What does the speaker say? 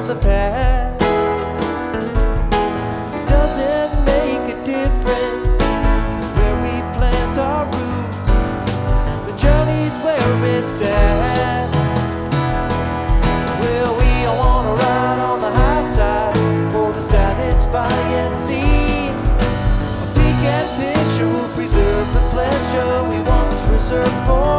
from the past. It doesn't make a difference where we plant our roots. The journey's where it's at. Well, we all wanna ride on the high side for the satisfying scenes. A peek at picture will preserve the pleasure we once reserved for